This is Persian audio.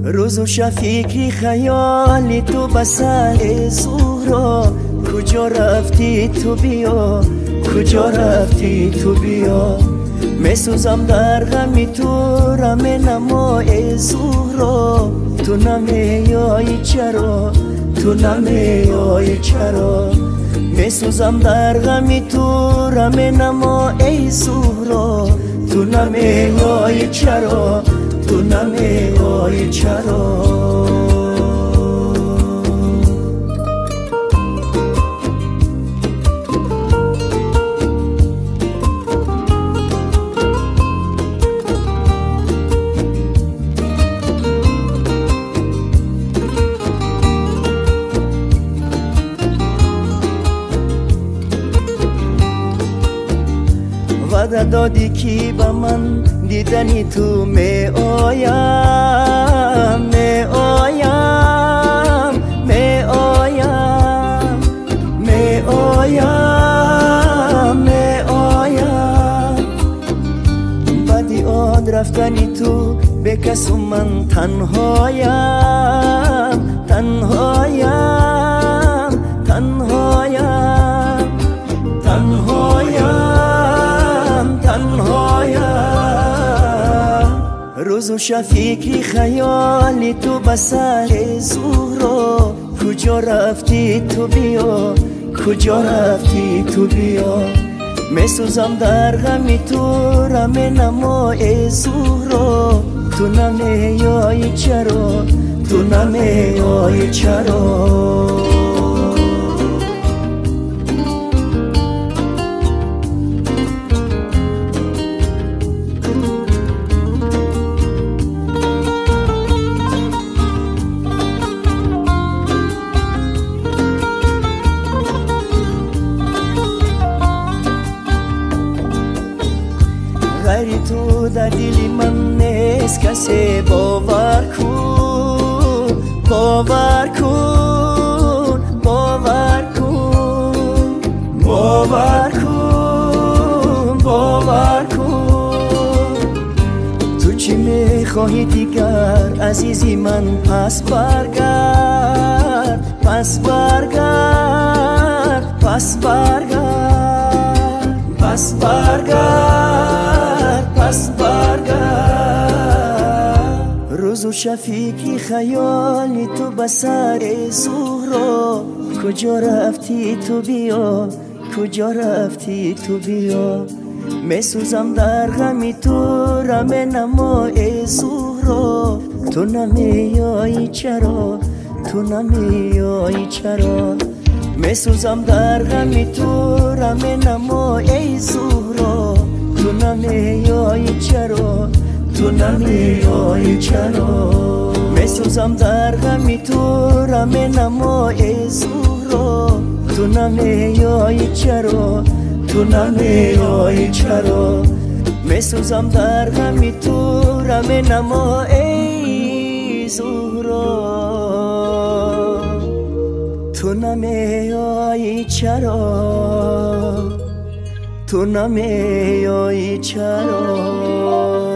روز و شب فکری خیالی تو بسر زهرا، کجا رفتی تو بیا، کجا رفتی تو بیا. میسوزم در غمی تو رم نمای زهرا، تو نمیای چرا، تو نمیای چرا. میسوزم در غمی تو رم نمای زهرا، تو نمیای چرا، تو نمیای چرا. وعده دادی کی با من دیدنی تو می آیم، می آیم، می آیم، می آیم، می آیم. بعدی آن رفتنی تو به کس و من تنهایم، تنهایم، تنهایم، تنهایم، تنهایم. روز و شب فکری خیالی تو بسر زهرا، کجا رفتی تو بیا، کجا رفتی تو بیا. میسوزم در غمی تو رم نمای زهرا، تو نمیای چرا، تو نمیای چرا. غیری تو در دل من نیست کسی، باور کن، باور کن، باور کن، باور کن، باور کن. تو چی میخواهی دیگر عزیزی من؟ پس برگرد، پس برگرد، پس برگرد، پس برگرد، پس برگرد. روز و شب فکری خیالی تو بسر زهرا، کجا رفتی تو بیا، کجا رفتی تو بیا. میسوزم در غمی تو رم نمای زهرا، تو نمیای چرا، تو نمیای چرا. میسوزم در غمی تو رم نمای زهرا، تو نمیای چرا، تو نمیای چرا. میسوزم در غمی تو رم نمای زهرا، تو نمیای چرا، تو نمیای چرا. میسوزم در غمی تو رم نمای زهرا، تو نمیای چرا، تو نمیای چرا.